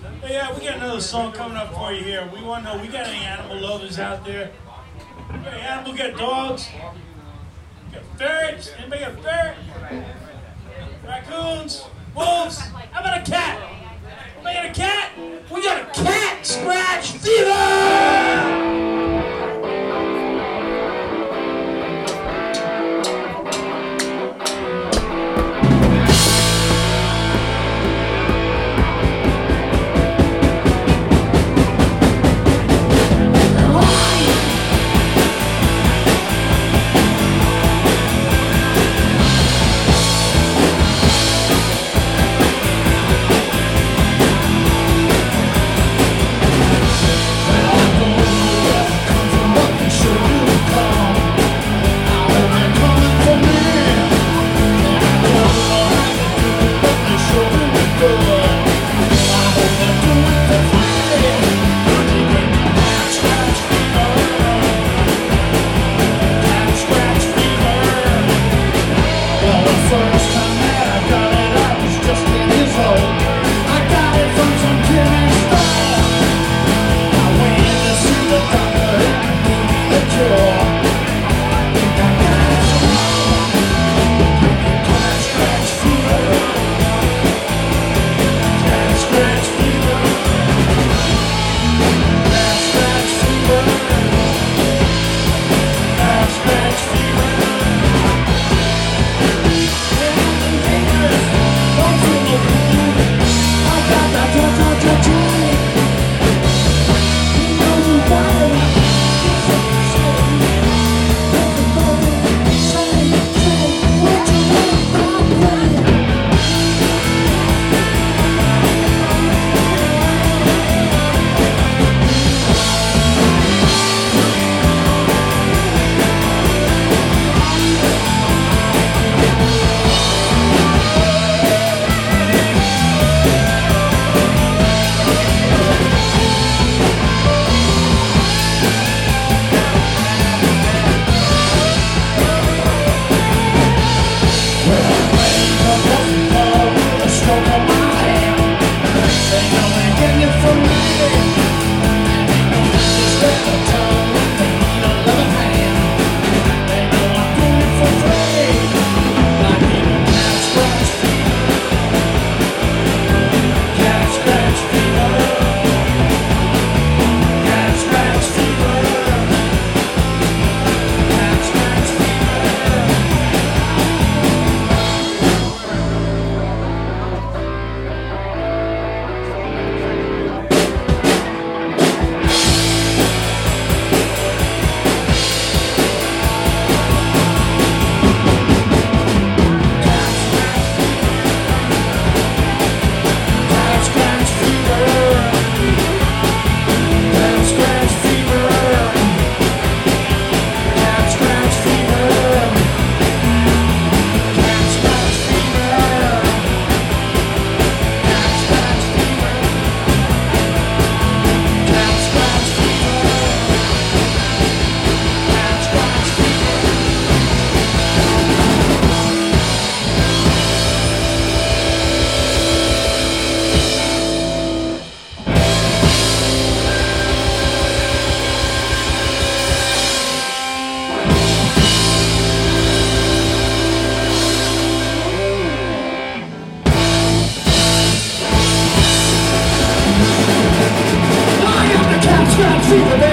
Hey, yeah, we got another song coming up for you here. We want to know, we got any animal lovers out there? Got any animal, got dogs? Got ferrets? Anybody got ferret? Raccoons? Wolves? How about a cat? Anybody got a cat? We got a cat scratch fever! Fever,